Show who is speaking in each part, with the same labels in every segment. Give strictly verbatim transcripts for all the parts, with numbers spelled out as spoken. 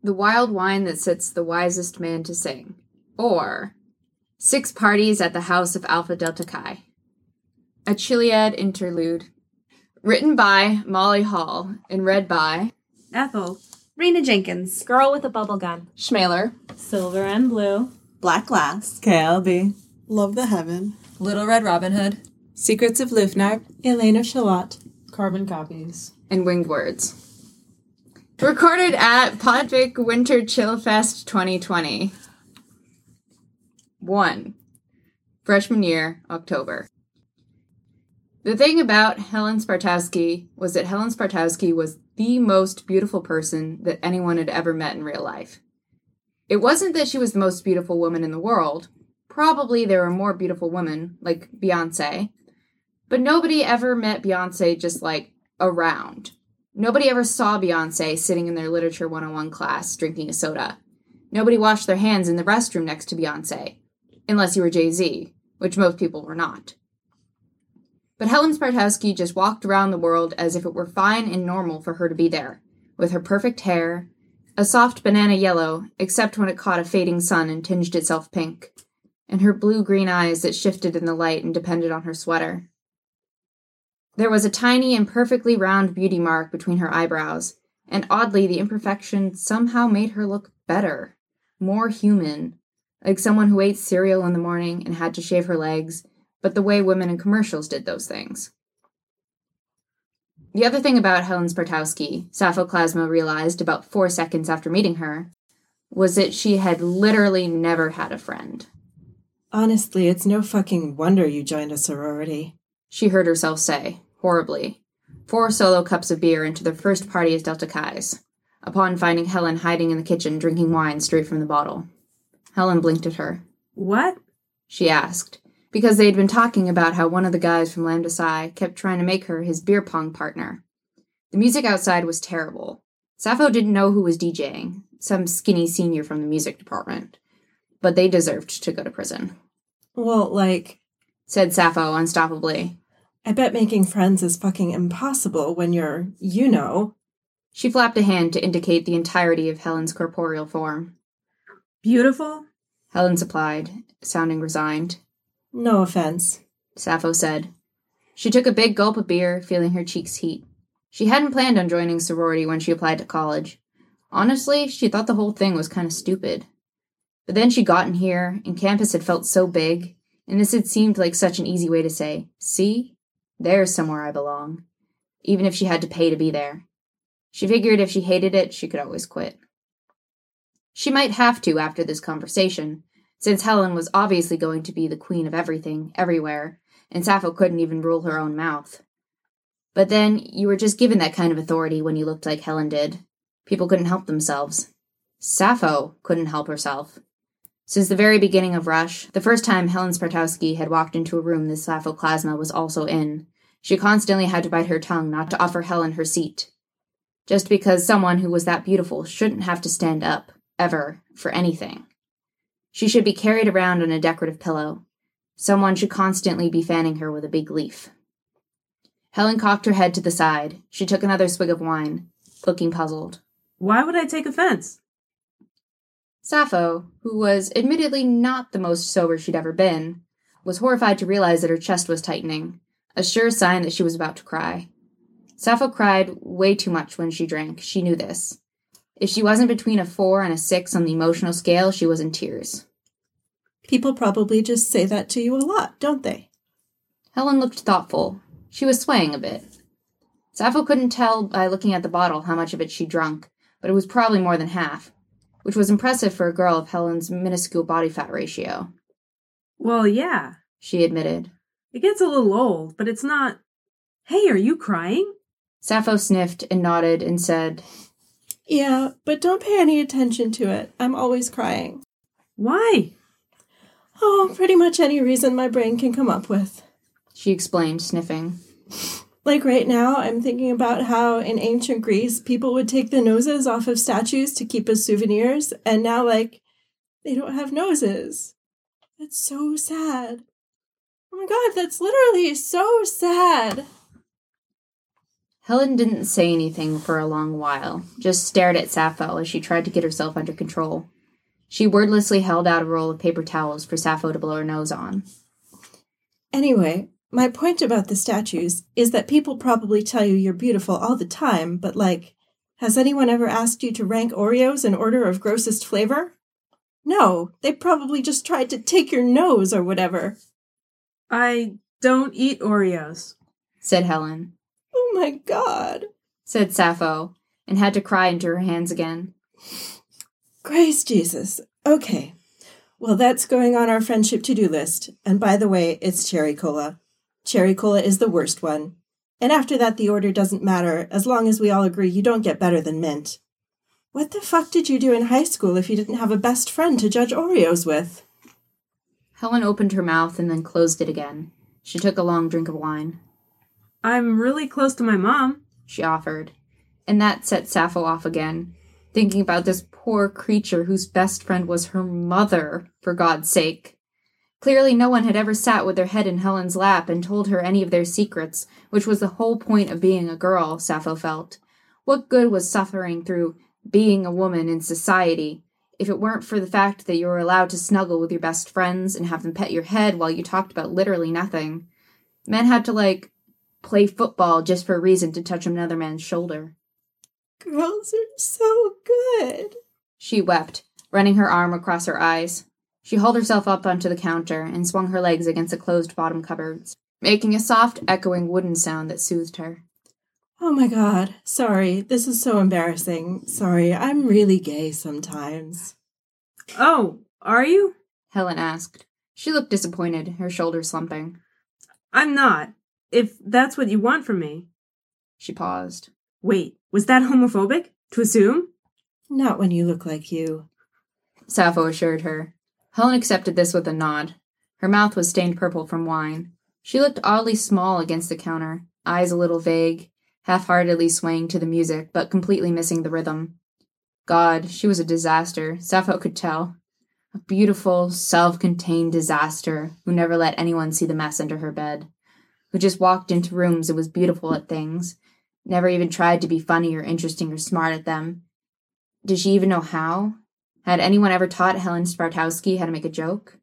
Speaker 1: The Wild Wine That Sets the Wisest Man to Sing, or Six Parties at the House of Alpha Delta Chi. A Chiliad Interlude. Written by Molly Hall and read by
Speaker 2: Ethel. Rena Jenkins.
Speaker 3: Girl with a Bubble Gun.
Speaker 1: Schmaler.
Speaker 3: Silver and Blue.
Speaker 4: Black Glass.
Speaker 5: K L B.
Speaker 4: Love the Heaven.
Speaker 6: Little Red Robin Hood.
Speaker 5: Secrets of Lufnar.
Speaker 4: Elena Shalott.
Speaker 7: Carbon Copies.
Speaker 1: And Winged Words. Recorded at Podvik Winter Chill Fest twenty twenty. one. Freshman year, October. The thing about Helen Spartowski was that Helen Spartowski was the most beautiful person that anyone had ever met in real life. It wasn't that she was the most beautiful woman in the world. Probably there were more beautiful women, like Beyoncé. But nobody ever met Beyoncé just, like, around. Nobody ever saw Beyoncé sitting in their Literature one oh one class drinking a soda. Nobody washed their hands in the restroom next to Beyoncé. Unless you were Jay-Z, which most people were not. But Helen Spartowski just walked around the world as if it were fine and normal for her to be there, with her perfect hair, a soft banana yellow, except when it caught a fading sun and tinged itself pink, and her blue-green eyes that shifted in the light and depended on her sweater. There was a tiny and perfectly round beauty mark between her eyebrows, and oddly the imperfection somehow made her look better, more human, like someone who ate cereal in the morning and had to shave her legs, but the way women in commercials did those things. The other thing about Helen Spartowski, Sappho Klasma realized about four seconds after meeting her, was that she had literally never had a friend.
Speaker 4: Honestly, it's no fucking wonder you joined a sorority.
Speaker 1: She heard herself say, horribly, four solo cups of beer into their first party as Delta Chi's, upon finding Helen hiding in the kitchen drinking wine straight from the bottle. Helen blinked at her.
Speaker 2: What?
Speaker 1: She asked, because they had been talking about how one of the guys from Lambda Psi kept trying to make her his beer pong partner. The music outside was terrible. Sappho didn't know who was DJing, some skinny senior from the music department, but they deserved to go to prison.
Speaker 4: Well, like,
Speaker 1: said Sappho unstoppably.
Speaker 4: I bet making friends is fucking impossible when you're, you know.
Speaker 1: She flapped a hand to indicate the entirety of Helen's corporeal form.
Speaker 2: Beautiful?
Speaker 1: Helen supplied, sounding resigned.
Speaker 4: No offense,
Speaker 1: Sappho said. She took a big gulp of beer, feeling her cheeks heat. She hadn't planned on joining sorority when she applied to college. Honestly, she thought the whole thing was kind of stupid. But then she'd gotten here, and campus had felt so big, and this had seemed like such an easy way to say, see, there's somewhere I belong, even if she had to pay to be there. She figured if she hated it, she could always quit. She might have to after this conversation, since Helen was obviously going to be the queen of everything, everywhere, and Sappho couldn't even rule her own mouth. But then, you were just given that kind of authority when you looked like Helen did. People couldn't help themselves. Sappho couldn't help herself. Since the very beginning of Rush, the first time Helen Spartowski had walked into a room that Sappho Klasma was also in, she constantly had to bite her tongue not to offer Helen her seat. Just because someone who was that beautiful shouldn't have to stand up, ever, for anything. She should be carried around on a decorative pillow. Someone should constantly be fanning her with a big leaf. Helen cocked her head to the side. She took another swig of wine, looking puzzled.
Speaker 2: Why would I take offense?
Speaker 1: Sappho, who was admittedly not the most sober she'd ever been, was horrified to realize that her chest was tightening, a sure sign that she was about to cry. Sappho cried way too much when she drank. She knew this. If she wasn't between a four and a six on the emotional scale, she was in tears.
Speaker 4: People probably just say that to you a lot, don't they?
Speaker 1: Helen looked thoughtful. She was swaying a bit. Sappho couldn't tell by looking at the bottle how much of it she'd drunk, but it was probably more than half, which was impressive for a girl of Helen's minuscule body fat ratio.
Speaker 2: Well, yeah,
Speaker 1: she admitted.
Speaker 2: It gets a little old, but it's not... Hey, are you crying?
Speaker 1: Sappho sniffed and nodded and said,
Speaker 4: Yeah, but don't pay any attention to it. I'm always crying.
Speaker 2: Why?
Speaker 4: Oh, pretty much any reason my brain can come up with,
Speaker 1: she explained, sniffing.
Speaker 4: Like right now, I'm thinking about how in ancient Greece, people would take the noses off of statues to keep as souvenirs, and now, like, they don't have noses. That's so sad. Oh my god, that's literally so sad.
Speaker 1: Helen didn't say anything for a long while, just stared at Sappho as she tried to get herself under control. She wordlessly held out a roll of paper towels for Sappho to blow her nose on.
Speaker 4: Anyway, my point about the statues is that people probably tell you you're beautiful all the time, but like, has anyone ever asked you to rank Oreos in order of grossest flavor? No, they probably just tried to take your nose or whatever.
Speaker 2: I don't eat Oreos,
Speaker 1: said Helen.
Speaker 4: Oh my god,
Speaker 1: said Sappho, and had to cry into her hands again.
Speaker 4: Grace Jesus. Okay. Well, that's going on our friendship to-do list. And by the way, it's cherry cola. Cherry cola is the worst one. And after that, the order doesn't matter, as long as we all agree you don't get better than mint. What the fuck did you do in high school if you didn't have a best friend to judge Oreos with?
Speaker 1: Helen opened her mouth and then closed it again. She took a long drink of wine.
Speaker 2: I'm really close to my mom,
Speaker 1: she offered. And that set Sappho off again, thinking about this poor creature whose best friend was her mother, for God's sake. Clearly no one had ever sat with their head in Helen's lap and told her any of their secrets, which was the whole point of being a girl, Sappho felt. What good was suffering through being a woman in society if it weren't for the fact that you were allowed to snuggle with your best friends and have them pet your head while you talked about literally nothing? Men had to, like, play football just for a reason to touch another man's shoulder.
Speaker 4: Girls are so good,
Speaker 1: she wept, running her arm across her eyes. She hauled herself up onto the counter and swung her legs against the closed bottom cupboards, making a soft, echoing wooden sound that soothed her.
Speaker 4: Oh my god, sorry, this is so embarrassing. Sorry, I'm really gay sometimes.
Speaker 2: Oh, are you?
Speaker 1: Helen asked. She looked disappointed, her shoulders slumping.
Speaker 2: I'm not, if that's what you want from me.
Speaker 1: She paused.
Speaker 2: Wait, was that homophobic? To assume?
Speaker 4: Not when you look like you,
Speaker 1: Sappho assured her. Helen accepted this with a nod. Her mouth was stained purple from wine. She looked oddly small against the counter, eyes a little vague, half-heartedly swaying to the music, but completely missing the rhythm. God, she was a disaster, Sappho could tell. A beautiful, self-contained disaster who never let anyone see the mess under her bed. Who just walked into rooms and was beautiful at things. Never even tried to be funny or interesting or smart at them. Did she even know how? Had anyone ever taught Helen Spartowski how to make a joke?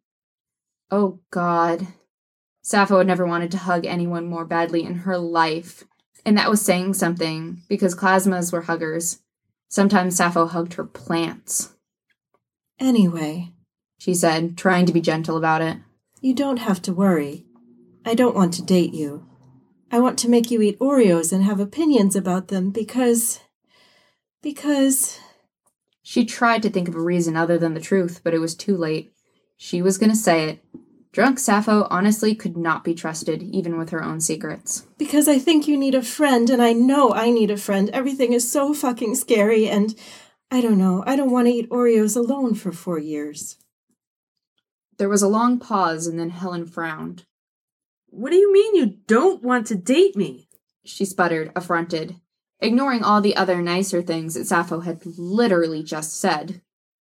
Speaker 1: Oh, God. Sappho had never wanted to hug anyone more badly in her life. And that was saying something, because Klasmas were huggers. Sometimes Sappho hugged her plants.
Speaker 4: Anyway,
Speaker 1: she said, trying to be gentle about it.
Speaker 4: You don't have to worry. I don't want to date you. I want to make you eat Oreos and have opinions about them because... Because...
Speaker 1: She tried to think of a reason other than the truth, but it was too late. She was going to say it. Drunk Sappho honestly could not be trusted, even with her own secrets.
Speaker 4: Because I think you need a friend, and I know I need a friend. Everything is so fucking scary, and I don't know. I don't want to eat Oreos alone for four years.
Speaker 1: There was a long pause, and then Helen frowned.
Speaker 2: What do you mean you don't want to date me?
Speaker 1: She sputtered, affronted, ignoring all the other nicer things that Sappho had literally just said.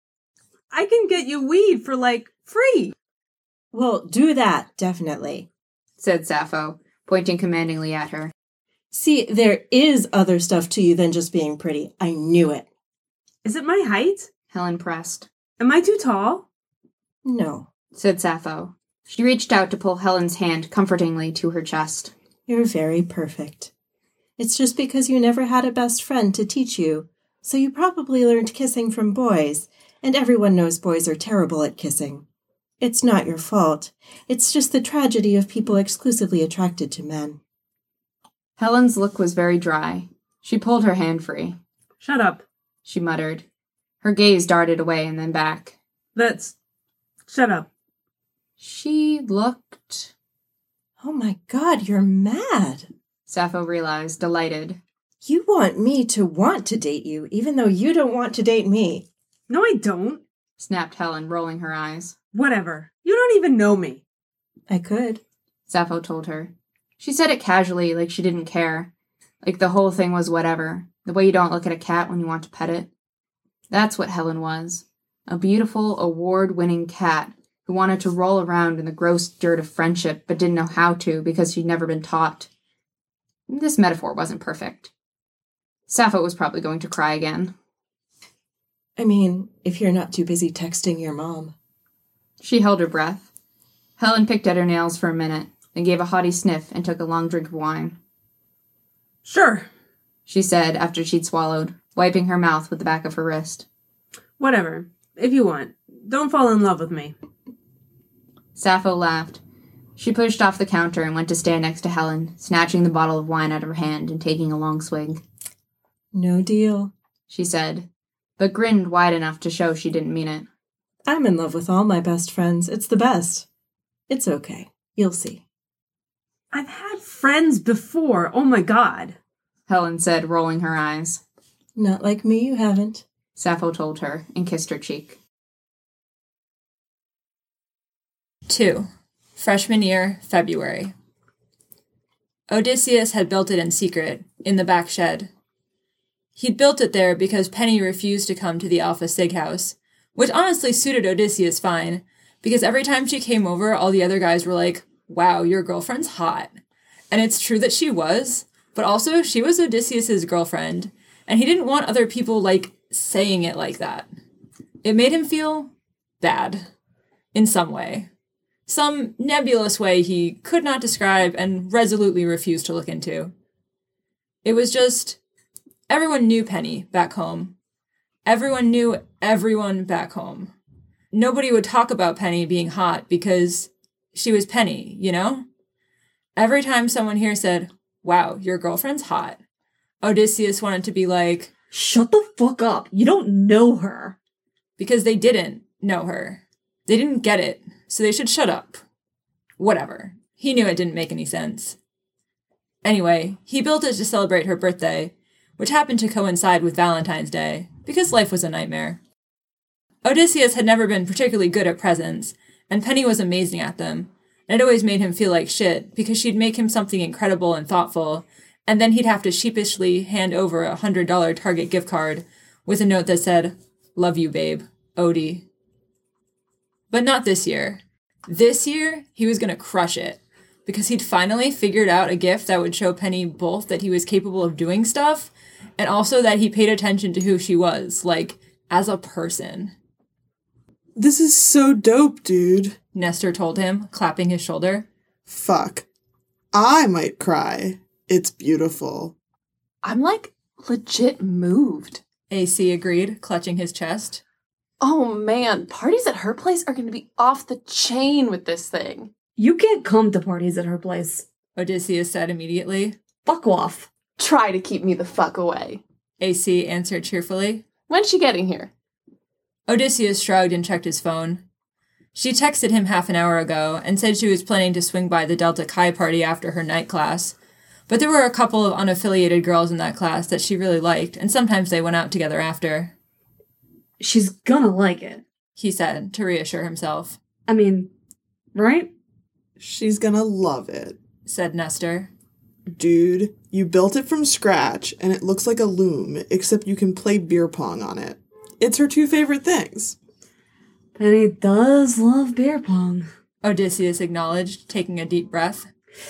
Speaker 2: I can get you weed for, like, free.
Speaker 4: Well, do that, definitely,
Speaker 1: said Sappho, pointing commandingly at her.
Speaker 4: See, there is other stuff to you than just being pretty. I knew it.
Speaker 2: Is it my height?
Speaker 1: Helen pressed.
Speaker 2: Am I too tall?
Speaker 4: No,
Speaker 1: said Sappho. She reached out to pull Helen's hand comfortingly to her chest.
Speaker 4: You're very perfect. It's just because you never had a best friend to teach you, so you probably learned kissing from boys, and everyone knows boys are terrible at kissing. It's not your fault. It's just the tragedy of people exclusively attracted to men.
Speaker 1: Helen's look was very dry. She pulled her hand free.
Speaker 2: Shut up,
Speaker 1: she muttered. Her gaze darted away and then back.
Speaker 2: That's... Shut up.
Speaker 1: She looked...
Speaker 4: Oh my God, you're mad,
Speaker 1: Sappho realized, delighted.
Speaker 4: You want me to want to date you, even though you don't want to date me.
Speaker 2: No, I don't,
Speaker 1: snapped Helen, rolling her eyes.
Speaker 2: Whatever. You don't even know me.
Speaker 4: I could,
Speaker 1: Sappho told her. She said it casually, like she didn't care. Like the whole thing was whatever. The way you don't look at a cat when you want to pet it. That's what Helen was. A beautiful, award-winning cat who wanted to roll around in the gross dirt of friendship but didn't know how to because she'd never been taught. This metaphor wasn't perfect. Sappho was probably going to cry again.
Speaker 4: I mean, if you're not too busy texting your mom.
Speaker 1: She held her breath. Helen picked at her nails for a minute, then gave a haughty sniff and took a long drink of wine.
Speaker 2: Sure.
Speaker 1: She said after she'd swallowed, wiping her mouth with the back of her wrist.
Speaker 2: Whatever. If you want. Don't fall in love with me.
Speaker 1: Sappho laughed. She pushed off the counter and went to stand next to Helen, snatching the bottle of wine out of her hand and taking a long swig.
Speaker 4: No deal,
Speaker 1: she said, but grinned wide enough to show she didn't mean it.
Speaker 4: I'm in love with all my best friends. It's the best. It's okay. You'll see.
Speaker 2: I've had friends before. Oh my god.
Speaker 1: Helen said, rolling her eyes.
Speaker 4: Not like me, you haven't,
Speaker 1: Sappho told her and kissed her cheek.
Speaker 6: two. Freshman year, February. Odysseus had built it in secret, in the back shed. He'd built it there because Penny refused to come to the Alpha Sig house, which honestly suited Odysseus fine, because every time she came over, all the other guys were like, wow, your girlfriend's hot. And it's true that she was, but also she was Odysseus's girlfriend, and he didn't want other people, like, saying it like that. It made him feel bad, in some way. Some nebulous way he could not describe and resolutely refused to look into. It was just, everyone knew Penny back home. Everyone knew everyone back home. Nobody would talk about Penny being hot because she was Penny, you know? Every time someone here said, wow, your girlfriend's hot, Odysseus wanted to be like,
Speaker 3: shut the fuck up. You don't know her.
Speaker 6: Because they didn't know her. They didn't get it. So they should shut up. Whatever. He knew it didn't make any sense. Anyway, he built it to celebrate her birthday, which happened to coincide with Valentine's Day, because life was a nightmare. Odysseus had never been particularly good at presents, and Penny was amazing at them, and it always made him feel like shit, because she'd make him something incredible and thoughtful, and then he'd have to sheepishly hand over a one hundred dollars Target gift card with a note that said, love you, babe, Odie. But not this year. This year, he was going to crush it, because he'd finally figured out a gift that would show Penny both that he was capable of doing stuff, and also that he paid attention to who she was, like, as a person.
Speaker 5: This is so dope, dude.
Speaker 6: Nestor told him, clapping his shoulder.
Speaker 5: Fuck. I might cry. It's beautiful.
Speaker 7: I'm, like, legit moved.
Speaker 6: A C agreed, clutching his chest.
Speaker 7: Oh man, parties at her place are going to be off the chain with this thing.
Speaker 3: You can't come to parties at her place.
Speaker 6: Odysseus said immediately.
Speaker 3: Fuck off.
Speaker 7: Try to keep me the fuck away.
Speaker 6: A C answered cheerfully.
Speaker 7: When's she getting here?
Speaker 6: Odysseus shrugged and checked his phone. She texted him half an hour ago and said she was planning to swing by the Delta Chi party after her night class, but there were a couple of unaffiliated girls in that class that she really liked, and sometimes they went out together after.
Speaker 3: She's gonna like it,
Speaker 6: he said, to reassure himself.
Speaker 3: I mean, right?
Speaker 5: She's gonna love it,
Speaker 6: said Nestor.
Speaker 5: Dude, you built it from scratch, and it looks like a loom, except you can play beer pong on it. It's her two favorite things.
Speaker 3: Penny does love beer pong,
Speaker 6: Odysseus acknowledged, taking a deep breath.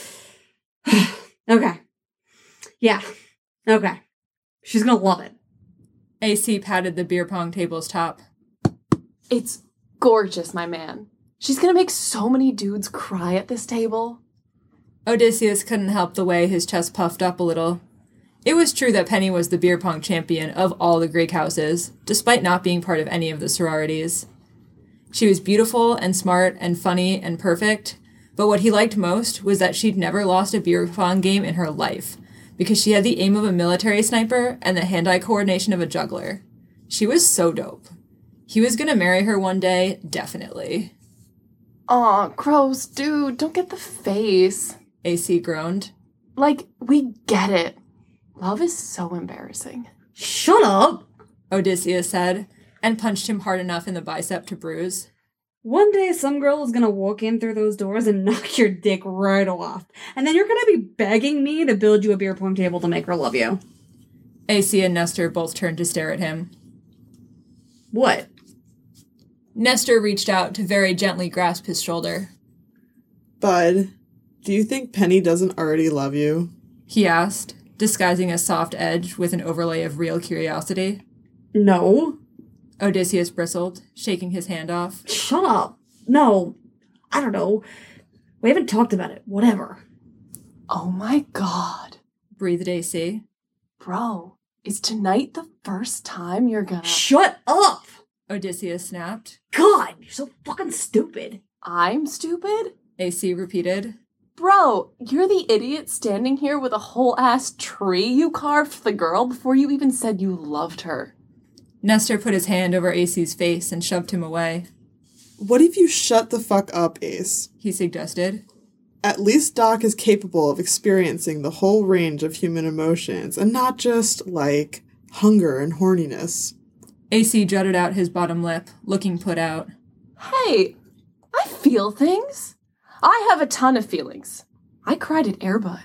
Speaker 3: Okay. Yeah. Okay. She's gonna love it.
Speaker 6: A C patted the beer pong table's top.
Speaker 7: It's gorgeous, my man. She's gonna make so many dudes cry at this table.
Speaker 6: Odysseus couldn't help the way his chest puffed up a little. It was true that Penny was the beer pong champion of all the Greek houses, despite not being part of any of the sororities. She was beautiful and smart and funny and perfect, but what he liked most was that she'd never lost a beer pong game in her life, because she had the aim of a military sniper and the hand-eye coordination of a juggler. She was so dope. He was gonna marry her one day, definitely.
Speaker 7: Aw, gross, dude, don't get the face.
Speaker 6: A C groaned.
Speaker 7: Like, we get it. Love is so embarrassing.
Speaker 3: Shut up,
Speaker 6: Odysseus said, and punched him hard enough in the bicep to bruise.
Speaker 3: One day some girl is gonna walk in through those doors and knock your dick right off. And then you're gonna be begging me to build you a beer pong table to make her love you.
Speaker 6: A C and Nestor both turned to stare at him.
Speaker 3: What?
Speaker 6: Nestor reached out to very gently grasp his shoulder.
Speaker 5: Bud, do you think Penny doesn't already love you?
Speaker 6: He asked, disguising a soft edge with an overlay of real curiosity.
Speaker 3: No.
Speaker 6: Odysseus bristled, shaking his hand off.
Speaker 3: Shut up. No. I don't know. We haven't talked about it. Whatever.
Speaker 7: Oh my god.
Speaker 6: Breathed A C.
Speaker 7: Bro, is tonight the first time you're gonna...
Speaker 3: Shut up!
Speaker 6: Odysseus snapped.
Speaker 3: God, you're so fucking stupid.
Speaker 7: I'm stupid?
Speaker 6: A C repeated.
Speaker 7: Bro, you're the idiot standing here with a whole-ass tree you carved for the girl before you even said you loved her.
Speaker 6: Nestor put his hand over A C's face and shoved him away.
Speaker 5: What if you shut the fuck up, Ace?
Speaker 6: He suggested.
Speaker 5: At least Doc is capable of experiencing the whole range of human emotions, and not just, like, hunger and horniness.
Speaker 6: A C jutted out his bottom lip, looking put out.
Speaker 7: Hey, I feel things. I have a ton of feelings. I cried at Airbud.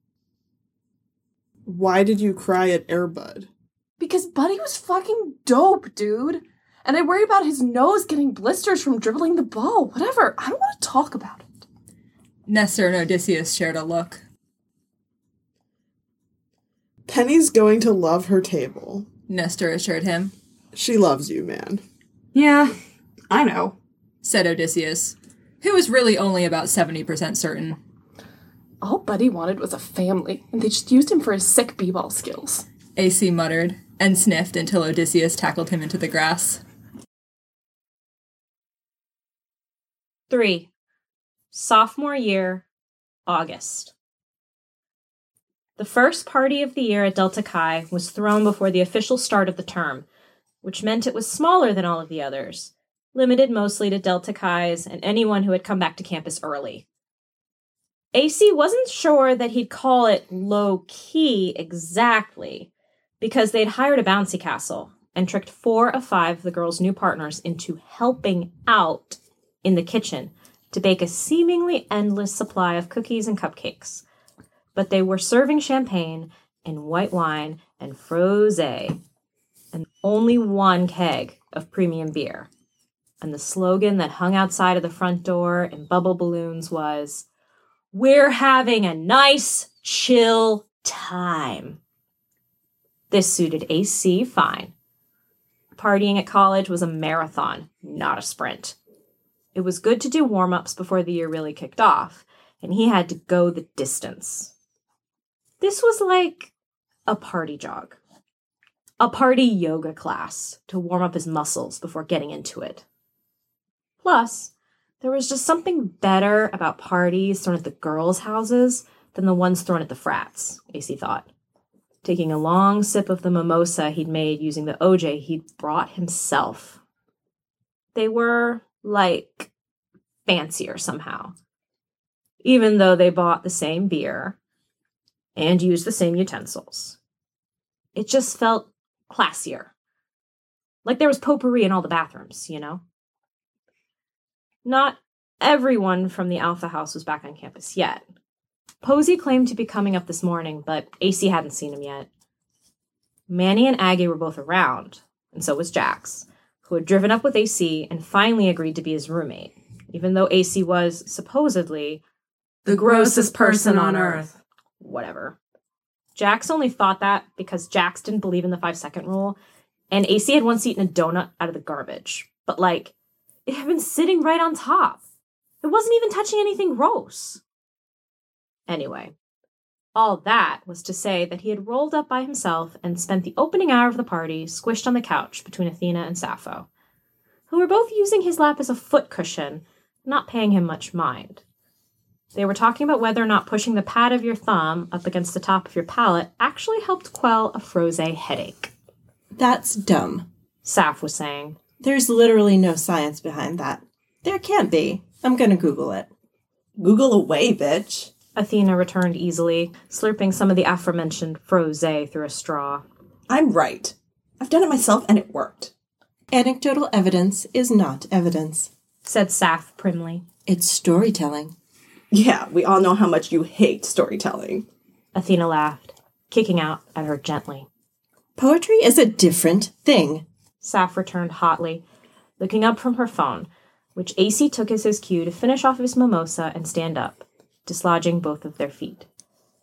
Speaker 5: Why did you cry at Airbud?
Speaker 7: Because Buddy was fucking dope, dude. And I worry about his nose getting blisters from dribbling the ball. Whatever. I don't want to talk about it.
Speaker 6: Nestor and Odysseus shared a look.
Speaker 5: Penny's going to love her table.
Speaker 6: Nestor assured him.
Speaker 5: She loves you, man.
Speaker 3: Yeah, I know,
Speaker 6: said Odysseus, who was really only about seventy percent certain.
Speaker 7: All Buddy wanted was a family, and they just used him for his sick b-ball skills.
Speaker 6: A C muttered, and sniffed until Odysseus tackled him into the grass.
Speaker 8: Three. Sophomore year, August. The first party of the year at Delta Chi was thrown before the official start of the term, which meant it was smaller than all of the others, limited mostly to Delta Chi's and anyone who had come back to campus early. A C wasn't sure that he'd call it low-key exactly, because they'd hired a bouncy castle and tricked four of five of the girls' new partners into helping out in the kitchen to bake a seemingly endless supply of cookies and cupcakes. But they were serving champagne and white wine and frosé, and only one keg of premium beer. And the slogan that hung outside of the front door in bubble balloons was, "We're having a nice, chill time." This suited A C fine. Partying at college was a marathon, not a sprint. It was good to do warm-ups before the year really kicked off, and he had to go the distance. This was like a party jog. A party yoga class to warm up his muscles before getting into it. Plus, there was just something better about parties thrown at the girls' houses than the ones thrown at the frats, A C thought. Taking a long sip of the mimosa he'd made using the O J he'd brought himself. They were, like, fancier somehow. Even though they bought the same beer and used the same utensils. It just felt classier. Like there was potpourri in all the bathrooms, you know? Not everyone from the Alpha House was back on campus yet. Posey claimed to be coming up this morning, but A C hadn't seen him yet. Manny and Aggie were both around, and so was Jax, who had driven up with A C and finally agreed to be his roommate, even though A C was, supposedly,
Speaker 2: The grossest person on earth.
Speaker 8: Whatever. Jax only thought that because Jax didn't believe in the five-second rule, and A C had once eaten a donut out of the garbage. But, like, it had been sitting right on top. It wasn't even touching anything gross. Anyway, all that was to say that he had rolled up by himself and spent the opening hour of the party squished on the couch between Athena and Sappho, who were both using his lap as a foot cushion, not paying him much mind. They were talking about whether or not pushing the pad of your thumb up against the top of your palate actually helped quell a frosé headache.
Speaker 4: That's dumb.
Speaker 8: Saf was saying.
Speaker 4: There's literally no science behind that. There can't be. I'm gonna Google it.
Speaker 9: Google away, bitch.
Speaker 8: Athena returned easily, slurping some of the aforementioned frosé through a straw.
Speaker 9: I'm right. I've done it myself and it worked.
Speaker 4: Anecdotal evidence is not evidence,
Speaker 8: said Saf primly.
Speaker 4: It's storytelling.
Speaker 9: Yeah, we all know how much you hate storytelling.
Speaker 8: Athena laughed, kicking out at her gently.
Speaker 4: Poetry is a different thing,
Speaker 8: Saf returned hotly, looking up from her phone, which A C took as his cue to finish off his mimosa and stand up, dislodging both of their feet.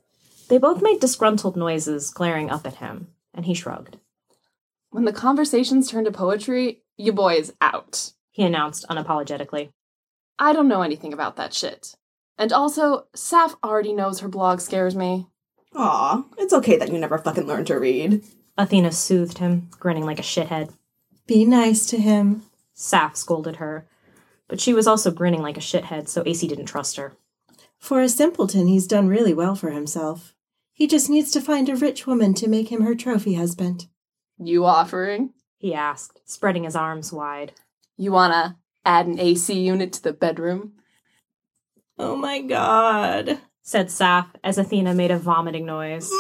Speaker 8: They both made disgruntled noises, glaring up at him, and he shrugged.
Speaker 7: When the conversations turn to poetry, your boy is out.
Speaker 8: He announced unapologetically.
Speaker 7: I don't know anything about that shit. And also, Saf already knows her blog scares me.
Speaker 9: Aw, it's okay that you never fucking learned to read.
Speaker 8: Athena soothed him, grinning like a shithead.
Speaker 4: Be nice to him.
Speaker 8: Saf scolded her, but she was also grinning like a shithead, so A C didn't trust her.
Speaker 4: For a simpleton, he's done really well for himself. He just needs to find a rich woman to make him her trophy husband.
Speaker 7: You offering?
Speaker 8: He asked, spreading his arms wide.
Speaker 7: You wanna add an A C unit to the bedroom?
Speaker 4: Oh my god.
Speaker 8: Said Saf as Athena made a vomiting noise.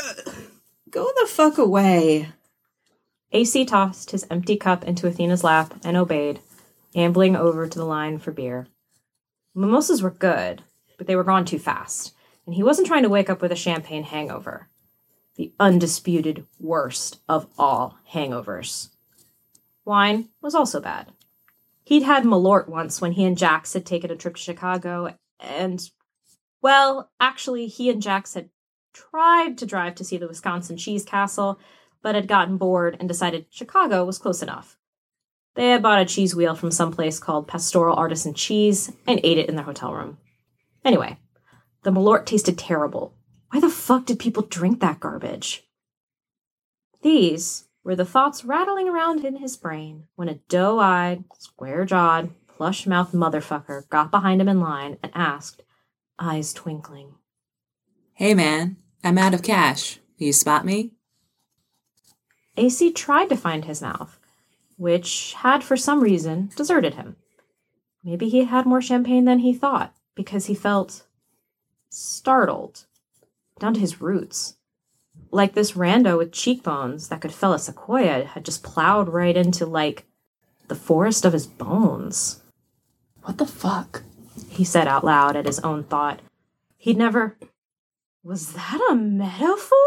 Speaker 4: Go the fuck away.
Speaker 8: A C tossed his empty cup into Athena's lap and obeyed, ambling over to the line for beer. Mimosas were good, but they were gone too fast, and he wasn't trying to wake up with a champagne hangover. The undisputed worst of all hangovers. Wine was also bad. He'd had Malort once when he and Jax had taken a trip to Chicago, and, well, actually, he and Jax had tried to drive to see the Wisconsin Cheese Castle, but had gotten bored and decided Chicago was close enough. They had bought a cheese wheel from some place called Pastoral Artisan Cheese and ate it in their hotel room. Anyway, the Malort tasted terrible. Why the fuck did people drink that garbage? These were the thoughts rattling around in his brain when a doe-eyed, square-jawed, plush-mouthed motherfucker got behind him in line and asked, eyes twinkling.
Speaker 10: Hey man, I'm out of cash. Will you spot me?
Speaker 8: A C tried to find his mouth, which had for some reason deserted him. Maybe he had more champagne than he thought, because he felt startled, down to his roots. Like this rando with cheekbones that could fell a sequoia had just plowed right into, like, the forest of his bones.
Speaker 7: What the fuck?
Speaker 8: He said out loud at his own thought. He'd never... Was that a metaphor?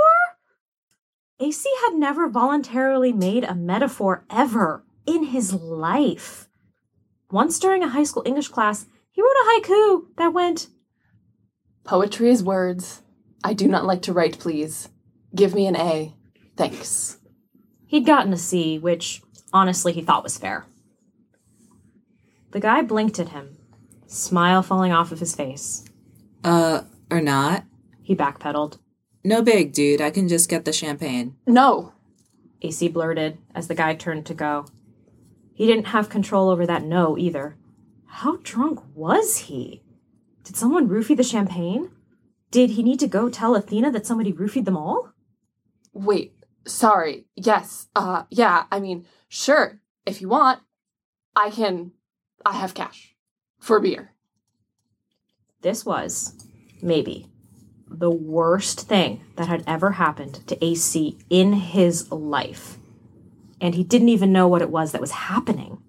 Speaker 8: A C had never voluntarily made a metaphor ever in his life. Once during a high school English class, he wrote a haiku that went,
Speaker 7: Poetry is words. I do not like to write, please. Give me an A. Thanks.
Speaker 8: He'd gotten a C, which, honestly, he thought was fair. The guy blinked at him, smile falling off of his face.
Speaker 10: Uh, or not.
Speaker 8: He backpedaled.
Speaker 10: No big, dude. I can just get the champagne.
Speaker 7: No.
Speaker 8: A C blurted as the guy turned to go. He didn't have control over that no either. How drunk was he? Did someone roofie the champagne? Did he need to go tell Athena that somebody roofied them all?
Speaker 7: Wait, sorry. Yes, uh, yeah, I mean, sure. If you want, I can... I have cash. For beer.
Speaker 8: This was, maybe, the worst thing that had ever happened to A C in his life. And he didn't even know what it was that was happening.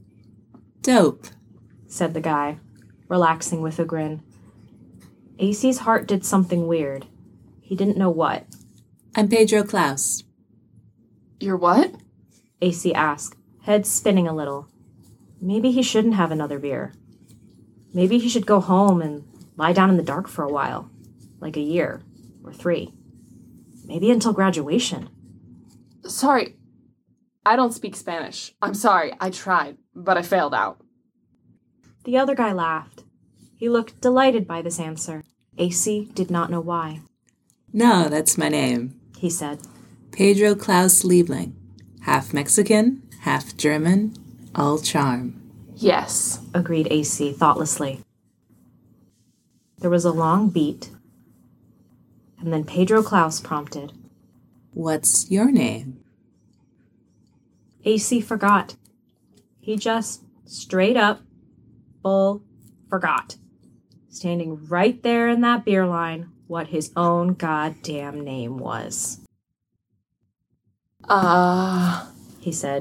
Speaker 10: Dope,
Speaker 8: said the guy, relaxing with a grin. A C's heart did something weird. He didn't know what.
Speaker 10: I'm Pedro Klaus.
Speaker 7: You're what?
Speaker 8: A C asked, head spinning a little. Maybe he shouldn't have another beer. Maybe he should go home and lie down in the dark for a while. Like a year. Or three. Maybe until graduation.
Speaker 7: Sorry. I don't speak Spanish. I'm sorry. I tried, but I failed out.
Speaker 8: The other guy laughed. He looked delighted by this answer. A C did not know why.
Speaker 10: No, that's my name,
Speaker 8: he said.
Speaker 10: Pedro Klaus Liebling. Half Mexican, half German, all charm.
Speaker 7: Yes,
Speaker 8: agreed A C thoughtlessly. There was a long beat, and then Pedro Klaus prompted.
Speaker 10: What's your name?
Speaker 8: A C forgot. He just straight up, bull, forgot. Standing right there in that beer line, what his own goddamn name was.
Speaker 7: Uh,
Speaker 8: he said.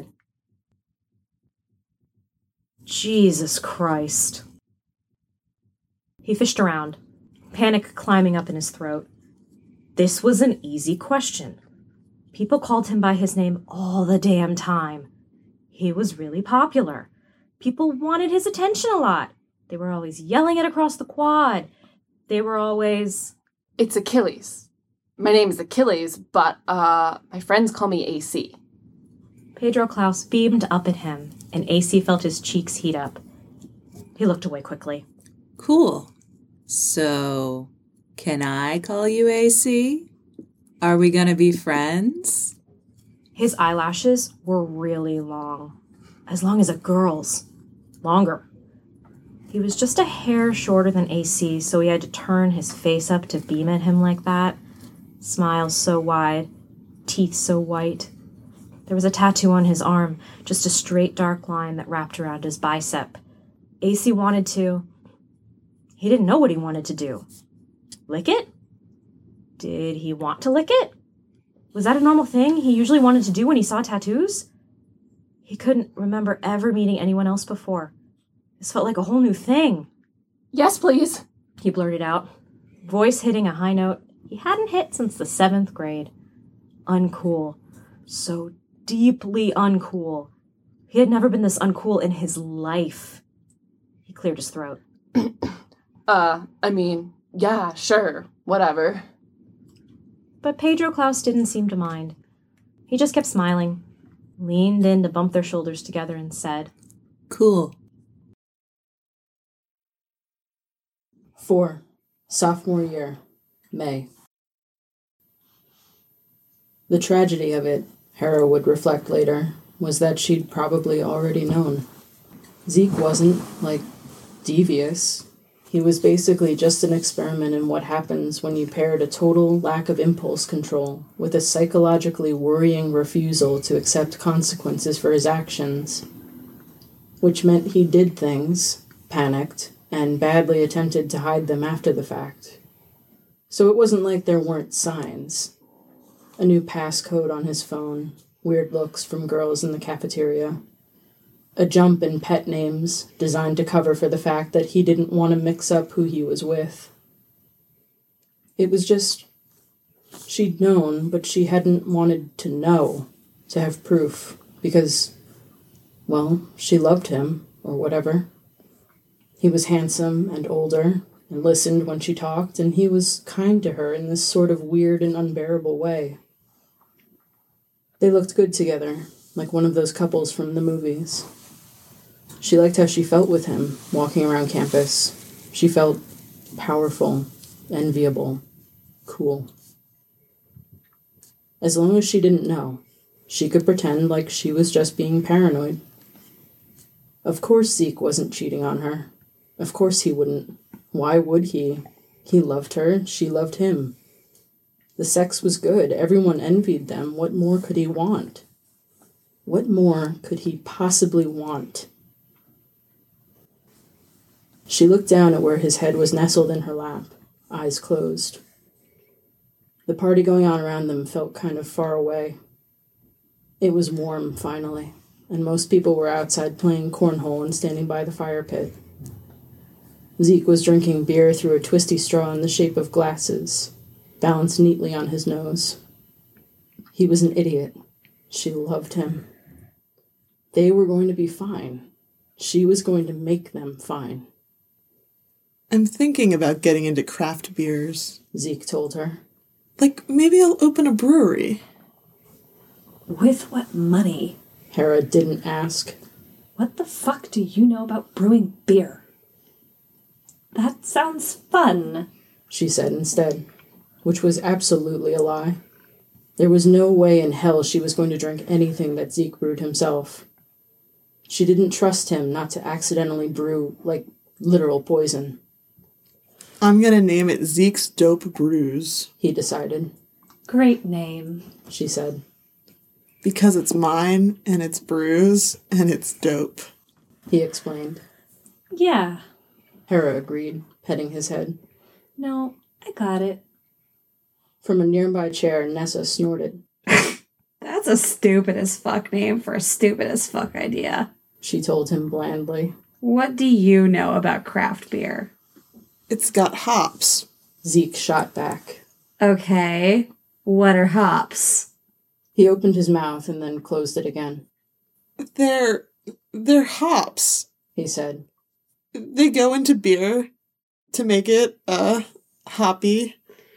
Speaker 8: Jesus Christ. He fished around, panic climbing up in his throat. This was an easy question. People called him by his name all the damn time. He was really popular. People wanted his attention a lot. They were always yelling it across the quad. They were always...
Speaker 7: It's Achilles. my name is Achilles, but uh, my friends call me A C.
Speaker 8: Pedro Klaus beamed up at him, and A C felt his cheeks heat up. He looked away quickly.
Speaker 10: Cool. So, can I call you A C? Are we gonna be friends?
Speaker 8: His eyelashes were really long. As long as a girl's. Longer. He was just a hair shorter than A C, so he had to turn his face up to beam at him like that. Smiles so wide, teeth so white. There was a tattoo on his arm, just a straight dark line that wrapped around his bicep. A C wanted to... He didn't know what he wanted to do. Lick it? Did he want to lick it? Was that a normal thing he usually wanted to do when he saw tattoos? He couldn't remember ever meeting anyone else before. This felt like a whole new thing.
Speaker 7: Yes, please.
Speaker 8: He blurted out, voice hitting a high note he hadn't hit since the seventh grade. Uncool. So deeply uncool. He had never been this uncool in his life. He cleared his throat.
Speaker 7: uh, I mean, yeah, sure, whatever.
Speaker 8: But Pedro Klaus didn't seem to mind. He just kept smiling, leaned in to bump their shoulders together and said,
Speaker 10: Cool.
Speaker 11: Four. Sophomore year. May. The tragedy of it, Hera would reflect later, was that she'd probably already known. Zeke wasn't, like, devious. He was basically just an experiment in what happens when you paired a total lack of impulse control with a psychologically worrying refusal to accept consequences for his actions. Which meant he did things, panicked, and badly attempted to hide them after the fact. So it wasn't like there weren't signs. A new passcode on his phone, weird looks from girls in the cafeteria, a jump in pet names designed to cover for the fact that he didn't want to mix up who he was with. It was just, she'd known, but she hadn't wanted to know, to have proof, because, well, she loved him, or whatever. He was handsome and older, and listened when she talked, and he was kind to her in this sort of weird and unbearable way. They looked good together, like one of those couples from the movies. She liked how she felt with him, walking around campus. She felt powerful, enviable, cool. As long as she didn't know, she could pretend like she was just being paranoid. Of course Zeke wasn't cheating on her. Of course he wouldn't. Why would he? He loved her, she loved him. The sex was good, everyone envied them. What more could he want? What more could he possibly want? She looked down at where his head was nestled in her lap, eyes closed. The party going on around them felt kind of far away. It was warm, finally, and most people were outside playing cornhole and standing by the fire pit. Zeke was drinking beer through a twisty straw in the shape of glasses, balanced neatly on his nose. He was an idiot. She loved him. They were going to be fine. She was going to make them fine.
Speaker 5: I'm thinking about getting into craft beers,
Speaker 11: Zeke told her.
Speaker 5: Like, maybe I'll open a brewery.
Speaker 12: With what money?
Speaker 11: Hera didn't ask.
Speaker 12: What the fuck do you know about brewing beer? That sounds fun,
Speaker 11: she said instead, which was absolutely a lie. There was no way in hell she was going to drink anything that Zeke brewed himself. She didn't trust him not to accidentally brew, like, literal poison.
Speaker 5: I'm gonna name it Zeke's Dope Brews,
Speaker 11: he decided.
Speaker 12: Great name,
Speaker 11: she said.
Speaker 5: Because it's mine, and it's brews, and it's dope,
Speaker 11: he explained.
Speaker 12: Yeah.
Speaker 11: Hera agreed, petting his head.
Speaker 12: No, I got it.
Speaker 11: From a nearby chair, Nessa snorted.
Speaker 3: That's a stupid as fuck name for a stupid as fuck idea,
Speaker 11: she told him blandly.
Speaker 3: What do you know about craft beer?
Speaker 5: It's got hops.
Speaker 11: Zeke shot back.
Speaker 3: Okay, what are hops?
Speaker 11: He opened his mouth and then closed it again.
Speaker 5: They're... they're hops,
Speaker 11: he said.
Speaker 5: They go into beer to make it, uh, hoppy.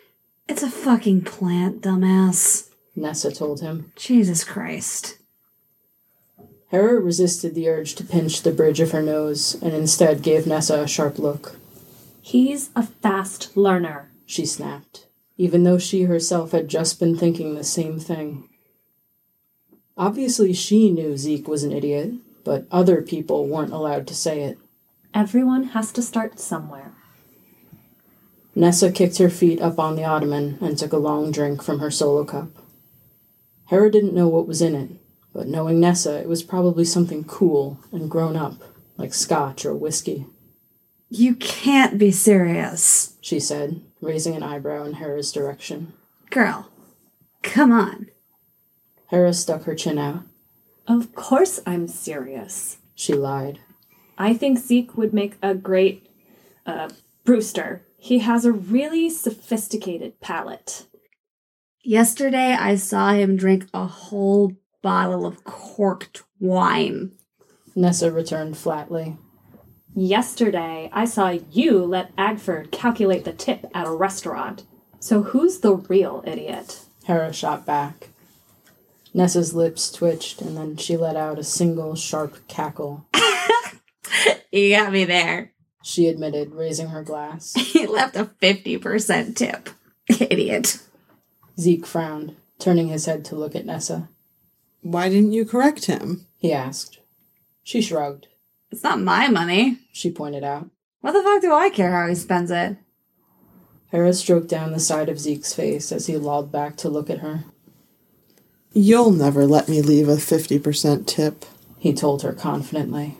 Speaker 3: It's a fucking plant, dumbass.
Speaker 11: Nessa told him.
Speaker 3: Jesus Christ.
Speaker 11: Hera resisted the urge to pinch the bridge of her nose and instead gave Nessa a sharp look.
Speaker 12: He's a fast learner,
Speaker 11: she snapped, even though she herself had just been thinking the same thing. Obviously she knew Zeke was an idiot, but other people weren't allowed to say it.
Speaker 12: Everyone has to start somewhere.
Speaker 11: Nessa kicked her feet up on the ottoman and took a long drink from her solo cup. Hera didn't know what was in it, but knowing Nessa, it was probably something cool and grown up, like scotch or whiskey.
Speaker 3: You can't be serious,
Speaker 11: she said, raising an eyebrow in Hera's direction.
Speaker 3: Girl, come on.
Speaker 11: Hera stuck her chin out.
Speaker 12: Of course I'm serious.
Speaker 11: She lied.
Speaker 12: I think Zeke would make a great, uh, Brewster. He has a really sophisticated palate.
Speaker 3: Yesterday I saw him drink a whole bottle of corked wine.
Speaker 11: Nessa returned flatly.
Speaker 12: Yesterday I saw you let Agford calculate the tip at a restaurant. So who's the real idiot?
Speaker 11: Hera shot back. Nessa's lips twitched, and then she let out a single sharp cackle.
Speaker 3: You got me there,
Speaker 11: she admitted, raising her glass.
Speaker 3: He left a fifty percent tip. Idiot.
Speaker 11: Zeke frowned, turning his head to look at Nessa.
Speaker 5: Why didn't you correct him?
Speaker 11: He asked. She shrugged.
Speaker 3: It's not my money,
Speaker 11: she pointed out.
Speaker 3: What the fuck do I care how he spends it?
Speaker 11: Hera stroked down the side of Zeke's face as he lolled back to look at her.
Speaker 5: You'll never let me leave a fifty percent tip,
Speaker 11: he told her confidently.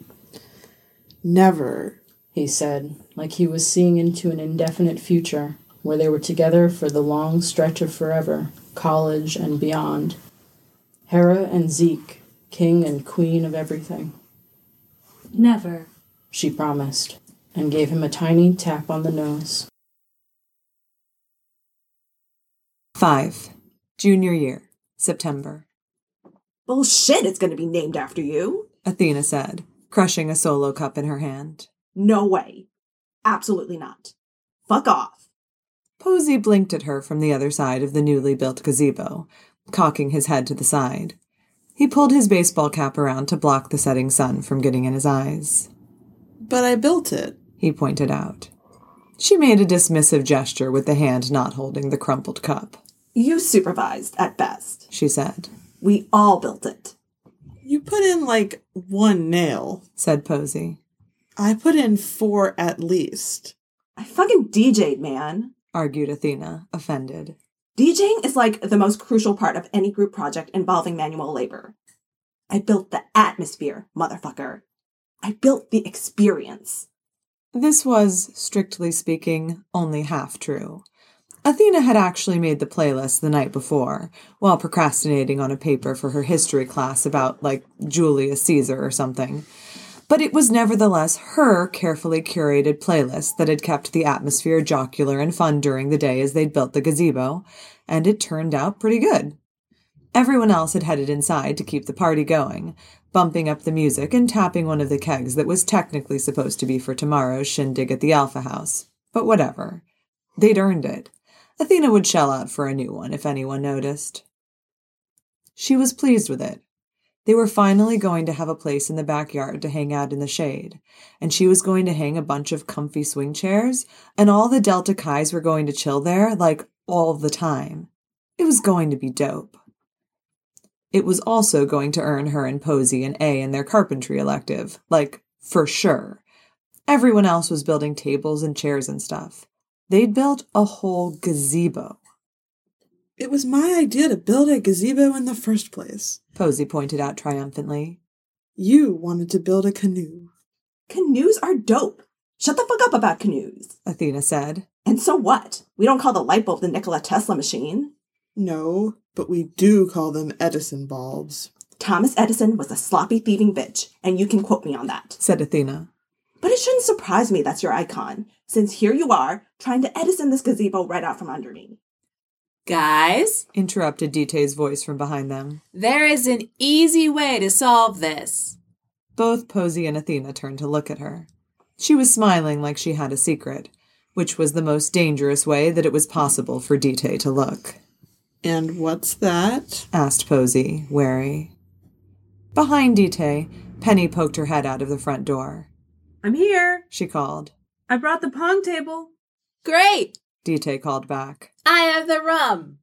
Speaker 5: Never,
Speaker 11: he said, like he was seeing into an indefinite future where they were together for the long stretch of forever, college and beyond. Hera and Zeke, king and queen of everything.
Speaker 12: Never,
Speaker 11: she promised, and gave him a tiny tap on the nose.
Speaker 13: Five. Junior year. September.
Speaker 9: Bullshit, it's going to be named after you,
Speaker 13: Athena said, crushing a solo cup in her hand.
Speaker 9: No way. Absolutely not. Fuck off.
Speaker 13: Posey blinked at her from the other side of the newly built gazebo, cocking his head to the side. He pulled his baseball cap around to block the setting sun from getting in his eyes.
Speaker 5: But I built it,
Speaker 13: he pointed out. She made a dismissive gesture with the hand not holding the crumpled cup.
Speaker 9: You supervised, at best,
Speaker 13: she said.
Speaker 9: We all built it.
Speaker 5: You put in, like, one nail,
Speaker 13: said Posey.
Speaker 5: I put in four at least.
Speaker 9: I fucking D J'd, man,
Speaker 13: argued Athena, offended.
Speaker 9: DJing is like the most crucial part of any group project involving manual labor. I built the atmosphere, motherfucker. I built the experience.
Speaker 13: This was, strictly speaking, only half true. Athena had actually made the playlist the night before, while procrastinating on a paper for her history class about, like, Julius Caesar or something. But it was nevertheless her carefully curated playlist that had kept the atmosphere jocular and fun during the day as they'd built the gazebo, and it turned out pretty good. Everyone else had headed inside to keep the party going, bumping up the music and tapping one of the kegs that was technically supposed to be for tomorrow's shindig at the Alpha House. But whatever. They'd earned it. Athena would shell out for a new one if anyone noticed. She was pleased with it. They were finally going to have a place in the backyard to hang out in the shade, and she was going to hang a bunch of comfy swing chairs, and all the Delta Chis were going to chill there, like, all the time. It was going to be dope. It was also going to earn her and Posey an A in their carpentry elective, like, for sure. Everyone else was building tables and chairs and stuff. They'd built a whole gazebo.
Speaker 5: It was my idea to build a gazebo in the first place,
Speaker 13: Posey pointed out triumphantly.
Speaker 5: You wanted to build a canoe.
Speaker 9: Canoes are dope. Shut the fuck up about canoes,
Speaker 13: Athena said.
Speaker 9: And so what? We don't call the light bulb the Nikola Tesla machine.
Speaker 5: No, but we do call them Edison bulbs.
Speaker 9: Thomas Edison was a sloppy thieving bitch, and you can quote me on that,
Speaker 13: said Athena.
Speaker 9: But it shouldn't surprise me that's your icon, since here you are, trying to Edison this gazebo right out from under me.
Speaker 10: Guys,
Speaker 13: interrupted Dite's voice from behind them.
Speaker 10: There is an easy way to solve this.
Speaker 13: Both Posey and Athena turned to look at her. She was smiling like she had a secret. which was the most dangerous way that it was possible for Dite to look.
Speaker 5: And what's that?
Speaker 13: Asked Posey, wary. Behind Dite, Penny poked her head out of the front door.
Speaker 2: I'm here,
Speaker 13: she called.
Speaker 2: I brought the pong table.
Speaker 10: Great,
Speaker 13: Dite called back.
Speaker 10: I have the rum.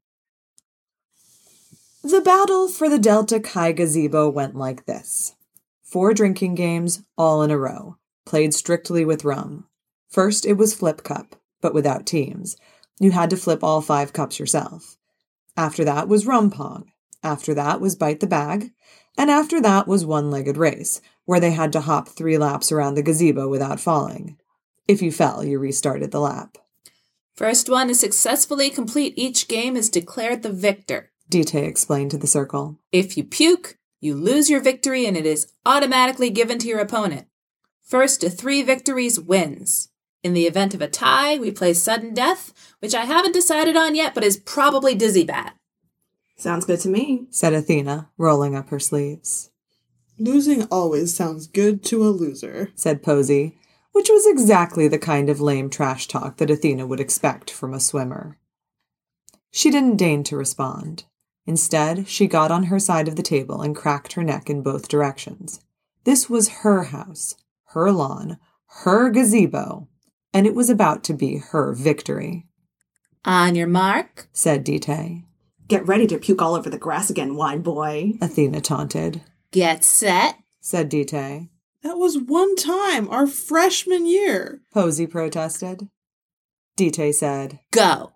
Speaker 13: The battle for the Delta Chi gazebo went like this. Four drinking games, all in a row, played strictly with rum. First, it was Flip Cup, but without teams. You had to flip all five cups yourself. After that was Rum Pong. After that was Bite the Bag. And after that was One-Legged Race, where they had to hop three laps around the gazebo without falling. If you fell, you restarted the lap.
Speaker 10: First one to successfully complete each game is declared the victor,
Speaker 13: Dite explained to the circle.
Speaker 10: If you puke, you lose your victory and it is automatically given to your opponent. First to three victories wins. In the event of a tie, we play sudden death, which I haven't decided on yet, but is probably dizzy bat.
Speaker 9: Sounds good to me,
Speaker 13: said Athena, rolling up her sleeves.
Speaker 5: Losing always sounds good to a loser,
Speaker 13: said Posey, which was exactly the kind of lame trash talk that Athena would expect from a swimmer. She didn't deign to respond. Instead, she got on her side of the table and cracked her neck in both directions. This was her house, her lawn, her gazebo, and it was about to be her victory.
Speaker 10: On your mark,
Speaker 13: said Dite.
Speaker 9: Get ready to puke all over the grass again, wine boy,
Speaker 13: Athena taunted.
Speaker 10: Get set,
Speaker 13: said Dite.
Speaker 5: That was one time, our freshman year,
Speaker 13: Posey protested. Dite said,
Speaker 10: Go.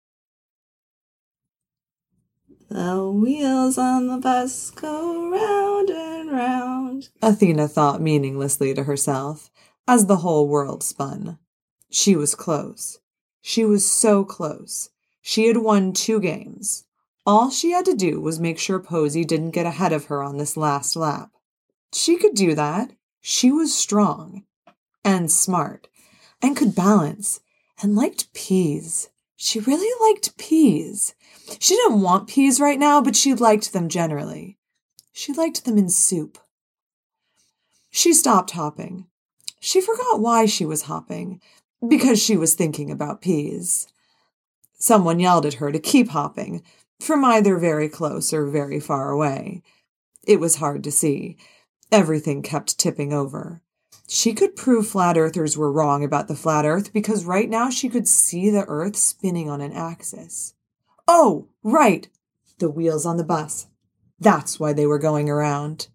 Speaker 9: The wheels on the bus go round and round,
Speaker 13: Athena thought meaninglessly to herself, as the whole world spun. She was close. She was so close. She had won two games. All she had to do was make sure Posey didn't get ahead of her on this last lap. She could do that. She was strong and smart and could balance and liked peas. She really liked peas. She didn't want peas right now, but she liked them generally. She liked them in soup. She stopped hopping. She forgot why she was hopping, because she was thinking about peas. Someone yelled at her to keep hopping, from either very close or very far away. It was hard to see. Everything kept tipping over. She could prove flat earthers were wrong about the flat earth because right now she could see the earth spinning on an axis. Oh, right! The wheels on the bus. That's why they were going around.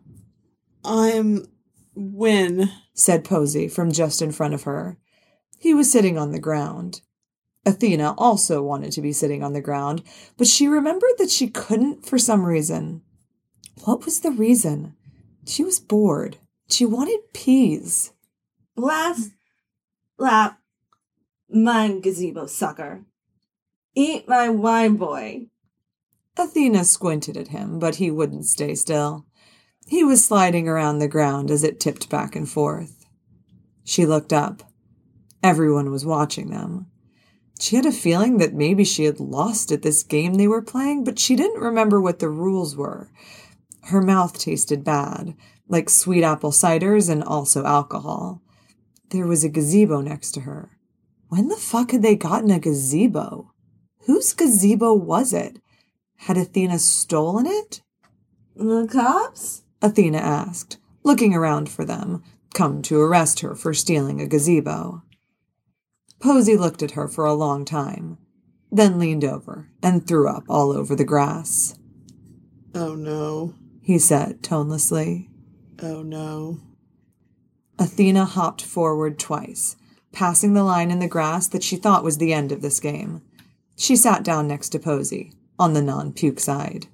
Speaker 5: I'm Win,
Speaker 13: said Posey from just in front of her. He was sitting on the ground. Athena also wanted to be sitting on the ground, but she remembered that she couldn't for some reason. What was the reason? She was bored. She wanted peas.
Speaker 9: Last lap, mine gazebo sucker. Eat my wine boy.
Speaker 13: Athena squinted at him, but he wouldn't stay still. He was sliding around the ground as it tipped back and forth. She looked up. Everyone was watching them. She had a feeling that maybe she had lost at this game they were playing, but she didn't remember what the rules were. Her mouth tasted bad, like sweet apple ciders and also alcohol. There was a gazebo next to her. When the fuck had they gotten a gazebo? Whose gazebo was it? Had Athena stolen it?
Speaker 9: The cops?
Speaker 13: Athena asked, looking around for them, come to arrest her for stealing a gazebo. Posey looked at her for a long time, then leaned over and threw up all over the grass.
Speaker 5: Oh no,
Speaker 13: he said tonelessly.
Speaker 5: Oh no.
Speaker 13: Athena hopped forward twice, passing the line in the grass that she thought was the end of this game. She sat down next to Posey, on the non-puke side.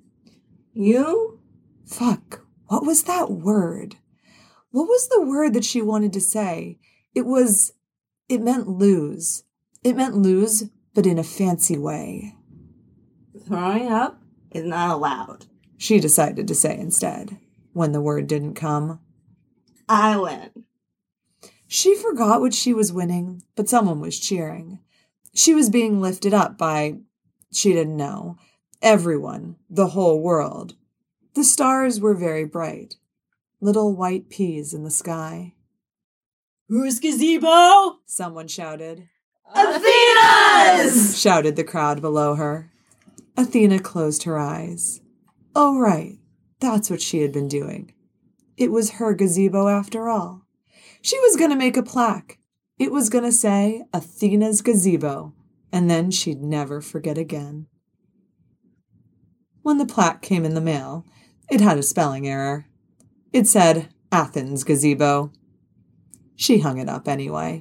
Speaker 9: You?
Speaker 13: Fuck, what was that word? What was the word that she wanted to say? It was... It meant lose. It meant lose, but in a fancy way.
Speaker 9: Throwing up is not allowed,
Speaker 13: she decided to say instead, when the word didn't come.
Speaker 9: I win.
Speaker 13: She forgot what she was winning, but someone was cheering. She was being lifted up by, she didn't know, everyone, the whole world. The stars were very bright, little white peas in the sky.
Speaker 4: Whose gazebo?
Speaker 13: Someone shouted.
Speaker 9: Athena's!
Speaker 13: Shouted the crowd below her. Athena closed her eyes. Oh, right. That's what she had been doing. It was her gazebo after all. She was going to make a plaque. It was going to say Athena's gazebo, and then she'd never forget again. When the plaque came in the mail, it had a spelling error. It said Athens gazebo. She hung it up anyway.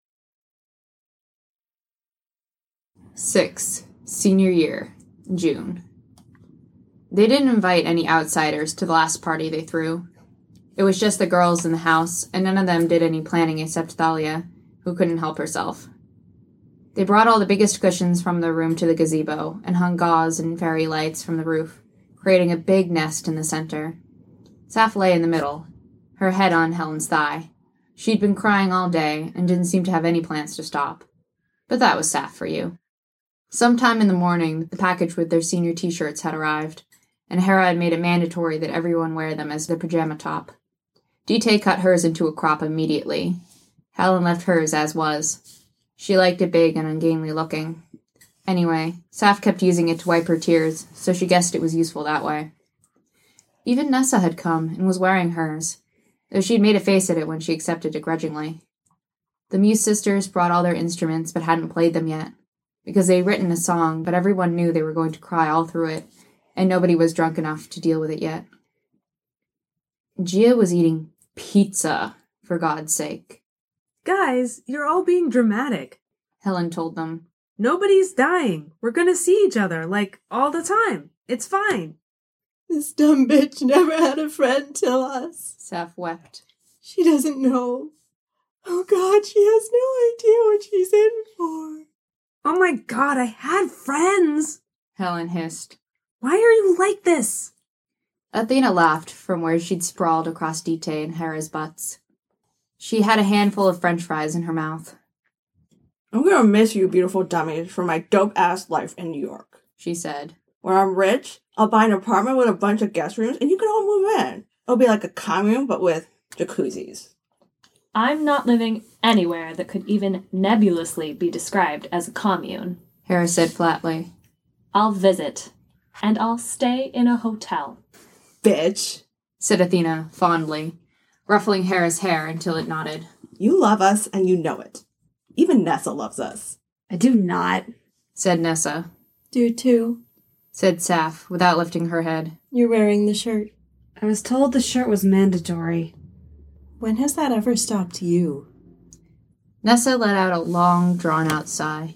Speaker 1: Six. Senior year. June. They didn't invite any outsiders to the last party they threw. It was just the girls in the house, and none of them did any planning except Thalia, who couldn't help herself. They brought all the biggest cushions from their room to the gazebo and hung gauze and fairy lights from the roof, creating a big nest in the center. Saf lay in the middle, her head on Helen's thigh. She'd been crying all day and didn't seem to have any plans to stop. But that was Saf for you. Sometime in the morning, the package with their senior t-shirts had arrived, and Hera had made it mandatory that everyone wear them as their pajama top. Dite cut hers into a crop immediately. Helen left hers as was. She liked it big and ungainly looking. Anyway, Saf kept using it to wipe her tears, so she guessed it was useful that way. Even Nessa had come and was wearing hers, though she'd made a face at it when she accepted it grudgingly. The Muse sisters brought all their instruments but hadn't played them yet, because they'd written a song, but everyone knew they were going to cry all through it, and nobody was drunk enough to deal with it yet. Gia was eating pizza, for God's sake.
Speaker 2: Guys, you're all being dramatic,
Speaker 1: Helen told them.
Speaker 2: Nobody's dying. We're gonna see each other, like, all the time. It's fine.
Speaker 4: This dumb bitch never had a friend till us.
Speaker 1: Saf wept.
Speaker 4: She doesn't know. Oh God, she has no idea what she's in for.
Speaker 2: Oh my God, I had friends.
Speaker 1: Helen hissed.
Speaker 2: Why are you like this?
Speaker 1: Athena laughed from where she'd sprawled across Dite and Hera's butts. She had a handful of french fries in her mouth.
Speaker 9: I'm gonna miss you, beautiful dummies, for my dope-ass life in New York,
Speaker 1: she said.
Speaker 9: When I'm rich, I'll buy an apartment with a bunch of guest rooms and you can all move in. It'll be like a commune, but with jacuzzis.
Speaker 12: I'm not living anywhere that could even nebulously be described as a commune,
Speaker 1: Hera said flatly.
Speaker 12: I'll visit, and I'll stay in a hotel.
Speaker 9: Bitch,
Speaker 1: said Athena fondly, ruffling Hera's hair until it nodded.
Speaker 9: You love us and you know it. Even Nessa loves us.
Speaker 3: I do not,
Speaker 1: said Nessa.
Speaker 4: Do too,
Speaker 1: said Saf without lifting her head.
Speaker 4: You're wearing the shirt.
Speaker 3: I was told the shirt was mandatory.
Speaker 4: When has that ever stopped you?
Speaker 1: Nessa let out a long, drawn-out sigh.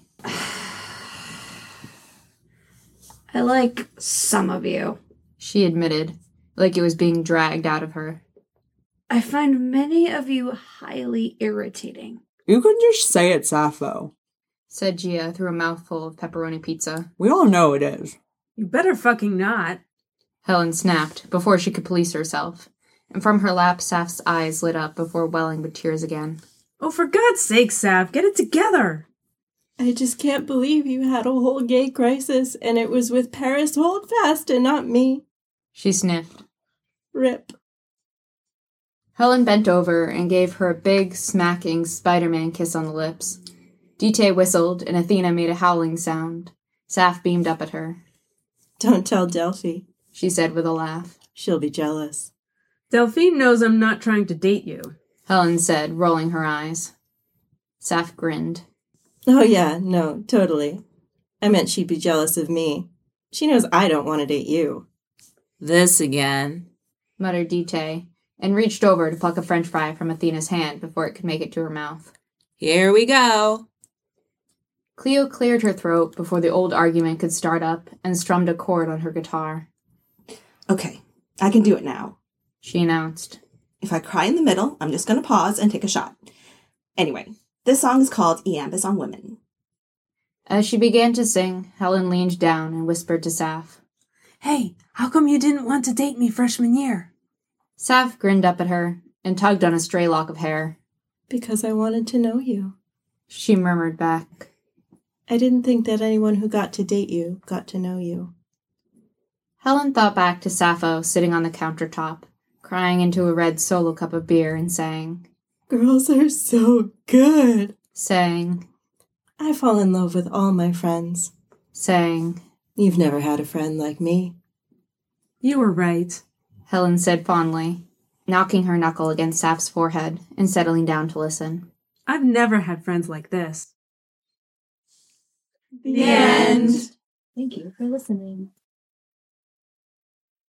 Speaker 3: I like some of you,
Speaker 1: she admitted, like it was being dragged out of her.
Speaker 3: I find many of you highly irritating.
Speaker 13: You can just say it, Sappho,
Speaker 1: said Gia through a mouthful of pepperoni pizza.
Speaker 13: We all know it is.
Speaker 2: You better fucking not,
Speaker 1: Helen snapped before she could police herself, and from her lap Saf's eyes lit up before welling with tears again.
Speaker 2: Oh, for God's sake, Saf, get it together.
Speaker 4: I just can't believe you had a whole gay crisis and it was with Paris Holdfast and not me.
Speaker 1: She sniffed.
Speaker 4: Rip.
Speaker 1: Helen bent over and gave her a big, smacking Spider-Man kiss on the lips. Dite whistled, and Athena made a howling sound. Saf beamed up at her.
Speaker 4: Don't tell Delphi,
Speaker 1: she said with a laugh.
Speaker 4: She'll be jealous.
Speaker 2: Delphine knows I'm not trying to date you,
Speaker 1: Helen said, rolling her eyes. Saf grinned.
Speaker 4: Oh yeah, no, totally. I meant she'd be jealous of me. She knows I don't want to date you.
Speaker 10: This again,
Speaker 1: muttered Dite, and reached over to pluck a french fry from Athena's hand before it could make it to her mouth.
Speaker 10: Here we go.
Speaker 1: Cleo cleared her throat before the old argument could start up and strummed a chord on her guitar.
Speaker 9: Okay, I can do it now,
Speaker 1: she announced.
Speaker 9: If I cry in the middle, I'm just going to pause and take a shot. Anyway, this song is called Iambus on Women.
Speaker 1: As she began to sing, Helen leaned down and whispered to Saf.
Speaker 2: Hey, how come you didn't want to date me freshman year?
Speaker 1: Saf grinned up at her and tugged on a stray lock of hair.
Speaker 4: Because I wanted to know you,
Speaker 1: she murmured back.
Speaker 4: I didn't think that anyone who got to date you got to know you.
Speaker 1: Helen thought back to Sappho sitting on the countertop, crying into a red solo cup of beer and saying,
Speaker 4: Girls are so good.
Speaker 1: Saying,
Speaker 4: I fall in love with all my friends.
Speaker 1: Saying,
Speaker 4: You've never had a friend like me.
Speaker 2: You were right,
Speaker 1: Helen said fondly, knocking her knuckle against Saf's forehead and settling down to listen.
Speaker 2: I've never had friends like this.
Speaker 4: The end.
Speaker 12: Thank you for listening.